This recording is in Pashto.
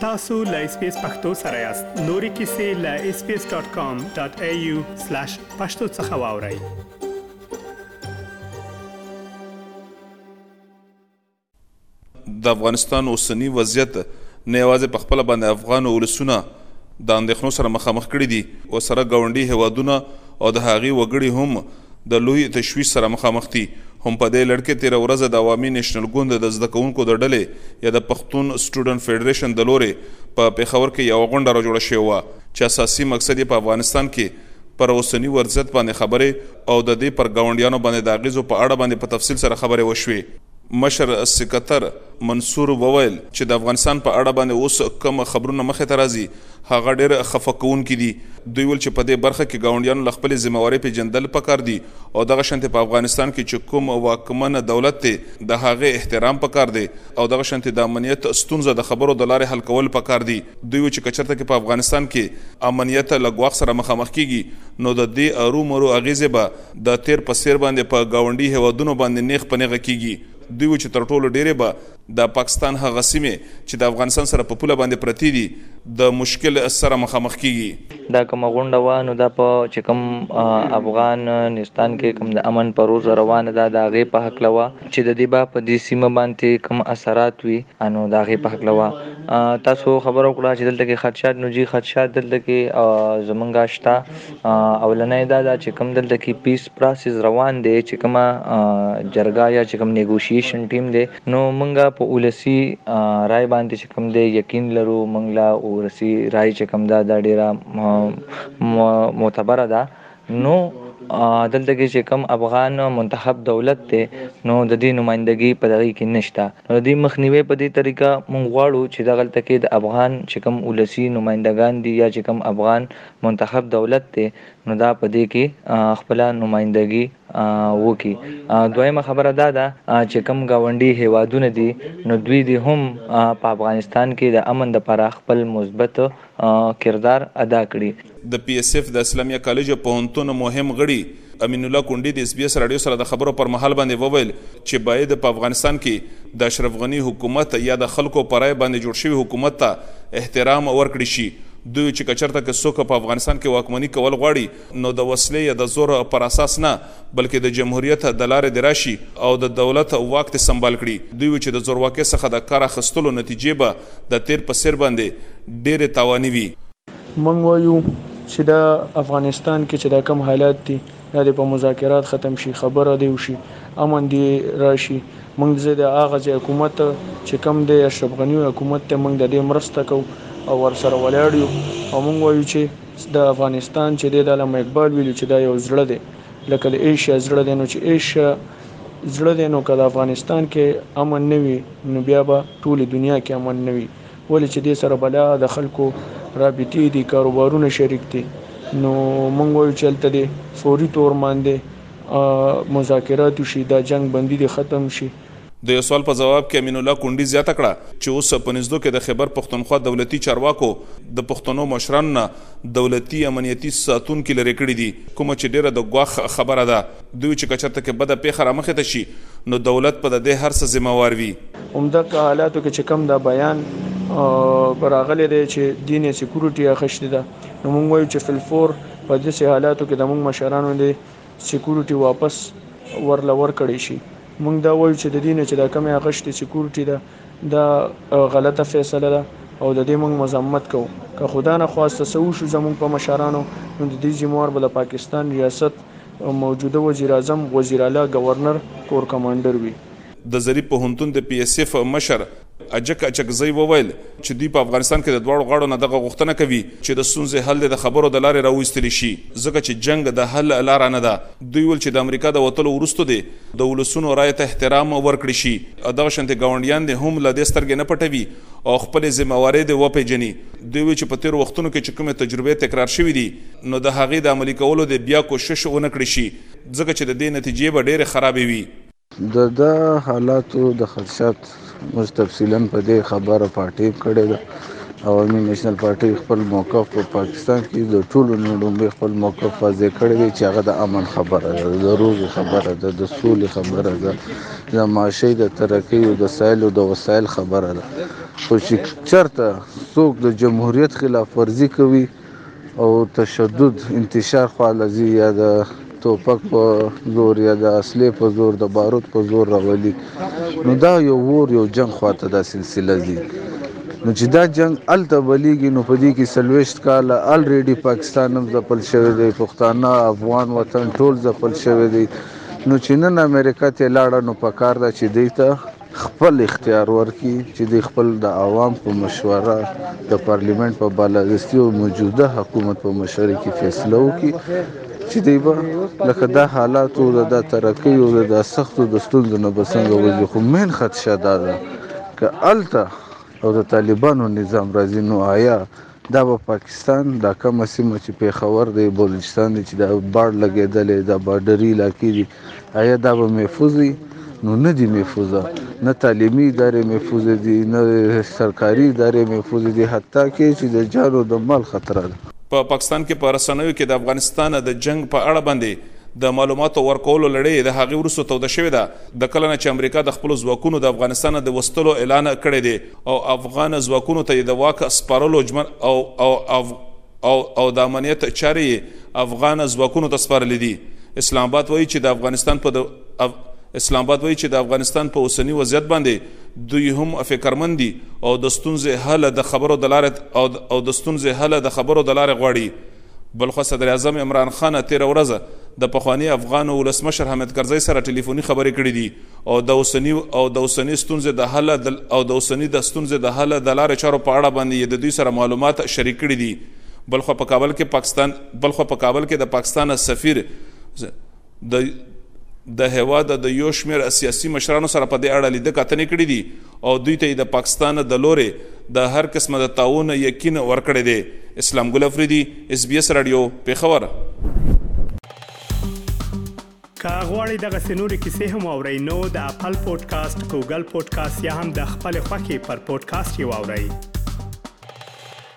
tasu.lspace پښتو سره یاست. نوري کیسې له sbs.com.au/pakhtosakhawauri. د افغانستان اوسنی وضعیت نه یوازې په خپل باندې افغان ولسونه د اندېښنو سره مخامخ کړي دي او سره ګاونډي هیوادونه او د هغې وګړي هم د لوی تشویش سره مخامخ دي. هم په دې لړ کې تېره ورځ د عوامي نیشنل ګوند د زده کوونکو د ډلې یا د پښتون سټوډنټ فیډریشن د لورې په پېښور کې یوه غونډه راجوړه شوې وه چې اساسي مقصد یې په افغانستان کې پر اوسني وضعیت باندې خبرې او د دې پر ګاونډیانو باندې د اغېزو په اړه باندې په تفصیل سره خبرې وشوې. مشر سکتر منصور وویل چې د افغانستان په اړه باندې اوس کوم خبرونه مخې ته راځي هغه ډېر خفه کوونکي دي. دوی ویل چې په دې برخه کې ګاونډیانو له خپلې ذمهوارۍ پېژندل پکار دي او دغه شانتې په افغانستان کې چې کوم واکمن دولت دی د هغې احترام پکار دی او دغه شانتې د امنیت ستونزه د خبرو د لارې حل کول پکار دي. دوی ویل چې که چېرته کې په افغانستان کې امنیت له ګواښ سره مخامخ کیږي نو د دې ارومرو اغېزې به د تیر په څېر باندې په ګاونډي هیوادونو باندې نیغ په نیغه کیږي. دوی و چې تر ټولو ډېرې به د پاکستان هغه سیمې چې د افغانستان سره په پوله باندې پرتې دي د مشکل سره مخامخ کیږي. دا کومه غونډه وه نو دا په چې کوم افغانستان کې کوم د امن پروژه روانه ده د هغې په هکله وه چې د دې به په دې سیمه باندې کوم اثرات وي نو د هغې په هکله وه. تاسو خبره وکړه چې دلته کې خدشات نو جي خدشات دلته کې زمونږ شته. اولنی دا ده چې کوم دلته کې پیس پروسس روان دی چې کومه جرګه یا چې کوم نیګوشیشن ټیم دی نو مونږ په ولسي رای باندې چې کوم دی یقین لرو مونږ لا ولسي رای چې کوم ده دا ډېره معتبره ده. نو دلته کې چې کوم افغان منتخب دولت دی نو د دې نمائندګي په دغې کې نشته. نو د دې مخنیوی په دې طریقه مونږ غواړو چې دغلته کې د افغان چې کوم ولسي نمائندګان دي یا چې کوم افغان منتخب دولت دی نو دا په دې کې خپله نمائندګي وکړي. دویمه خبره دا ده چې کوم ګاونډي هیوادونه دي نو دوی دې هم په افغانستان کې د امن دپاره خپل مثبت کردار ادا کړي. د پی اس اف د اسلامیه کالج پوهنتون مهم غړي امین الله کونډي د اس بي اس رادیو سره د خبرو پر مهال باندې وویل چې باید په افغانستان کې د اشرف غني حکومت یا د خلکو پر رای باندې جوړ شوي حکومت ته احترام ورکړي شي. دوی چې که چېرته که څوک په افغانستان کې واکمني کول غواړي نو د وسلې یا د زور پر اساس نه بلکې د جمهوریت د لارې د راشي او د دولت واک ته سمبال کړي. دوی چې د زورواکۍ څخه د کار اخیستلو نتیجې به د تیر په څېر باندې ډېرې تاواني وي. موږ وایو چې د افغانستان کې چې دا کم حالات دي دا د په مذاکرات ختم شي خبره دی وشي امن دی راشي. موږ د هغه حکومت چې کم دی اشرف غني حکومت ته موږ د دې مرسته کوو او ورسره ولاړ یو او موږ وایو چې د افغانستان چې دی د علامه اقبال ویلي چې دا یو زړه دی لکه د ایشیا زړه دی نو چې ایشیا زړه دی نو که د افغانستان کې امن نه وي نو بیا به ټولې دنیا کې امن نه وي. ولې چې دې سره بلا د خلکو رابطې دي کاروبارونه شریک دي نو موږ وایو چې هلته دې فوري طور باندې مذاکرات وشي دا جنگ بندي دې ختم شي. د یو سوال په جواب کې امین الله کونډي زیاته کړه چې اوس په نږدو کې د خیبر پښتونخوا دولتي چارواکو د پښتنو مشرانو نه دولتي امنیتي ساتونکي لرې کړي دي کومه چې ډېره د ګواښ خبره ده. دوی چې که چېرته کې بده پیښه رامخې ته شي نو دولت په د دې هر څه ذمهوار وي. همدغه حالاتو کې چې کم دا بیان راغلی دی چې دین سکیورټي اخیستې ده نو موږ وایو چې فلفور په داسې حالاتو کې د موږ مشرانو د سکیورټي واپس ورله ورکړی شي. موږ دا وایو چې د دې نه چې دا کمې اخیستې سکیورټي ده دا غلطه فیصله ده او د دې موږ مذمت کوو. که خدا نه خواسته څه وشو زموږ په مشرانو نو د دې ذمهوار به د پاکستان ریاست موجوده وزیر اعظم وزیر اعلی گورنر کور کمانډر وي. د ظریف پوهنتون د پی اس اف مشر اجک اچکزی وویل چې دوی په افغانستان کې د دواړو غاړو نه دغه غوښتنه کوي چې د ستونزې حل د خبرو د لارې راویستلی شي ځکه چې جنګ د حل لاره نه ده. دوی ویل چې د امریکا د وتلو وروسته دی د ولسونو رایې ته احترام ورکړي شي. دغه شانتې ګاونډیان دې هم له دې سترګې نه پټوي او خپلې ذمهوارۍ دې وپېژني. دوی ویل چې په تېرو وختونو کې چې کومې تجربې تکرار شوي دي نو د هغې د عملي کولو د بیا کوشش ونه کړي شي ځکه چې د دې نتیجې به ډېرې خرابې وي. د حالاتو د خدشات موږ تفصیلا په دې خبره پارټي کړې ده عوامي نېشنل پارټي خپل موقف په پاکستان کې د ټولو نه لومړی خپل موقف واضح کړی دی چې هغه د امن خبره ده، د روغې خبره ده، د سولې خبره ده، د معاشي د ترقۍ او د سایل او د وسایل خبره ده. خو چې چېرته څوک د جمهوریت خلاف ورزي کوي او تشدد انتشار خواله ځي یا د توپک په زور یا د اصلې په زور د بارود په زور راولي، نو دا یو ور یو جنگ خواته دا سلسله ځي. نو چې دا جنگ هلته بلیږي نو په دې کې 40 کاله الریډي پاکستان هم ځپل شوی دی، پښتانه افغان وطن ټول ځپل شوی دی. نو چې نن امریکا ته لاړه نو په کار ده چې دی ته خپل اختیار ورکړي چې د خپل د عوام په مشوره د پارلیمنت په بالادستي او موجوده حکومت په مشوره کې فیصله وکړي چې دی به لکه دا حالات او د ترقۍ او د سختو د ستونزو نه به څنګه وځي. خو مین خدشه دا ده که هلته او د طالبانو نظام راځي نو آیا دا به پاکستان دا کومه سیمه چې پېښور دی، بلوچستان دی، چې دا باړ لګېدلی، دا بارډري علاقې دي، آیا دا به محفوظ وي؟ نو نه دي محفوظه. نه تعلیمي ادارې محفوظ دي، نه سرکاري ادارې محفوظ دي، حتی کې چې د جان او د مال خطر ده. په پاکستان کې په رسنیو کې د افغانستان د جنگ په اړه باندې د معلوماتو ورکولو لړۍ د هغې وروسته توده شوې ده د کله نه چې امریکا د خپلو ځواکونو د افغانستان د وستلو اعلان کړی دی او افغان ځواکونو ته د واک سپارلو او د امنیت چارې افغان ځواکونو ته سپارلې دي. اسلام آباد وایي چې د افغانستان په اوسني وضعیت باندې دوی هم فکرمند دي او د ستونزې حل د خبرو د لارې غواړي. بلخو صدر اعظم عمران خان تیره ورځ د پخواني افغان ولسمشر حامد کرزي سره ټلیفوني خبرې کړې دي او د اوسني ستونزې د حل د لارې چارو په اړه باندې د دوی سره معلومات شریک کړي دي. بلخو په کابل کې د پاکستان سفیر د هیواد د یو شمېر سیاسي مشرانو سره په دې اړه لیده کتنې کړې دي او دوی ته د پاکستان د لورې د هر قسمه د تعاون یقین ورکړی دی. اسلام ګل افریدي، SBS رادیو، پېښور. که غواړئ دغسې نورې کیسې هم واورئ نو د اپل پودکاسټ، ګوګل پودکاسټ یا هم د خپلې خوښې پر پودکاسټ یې واورئ.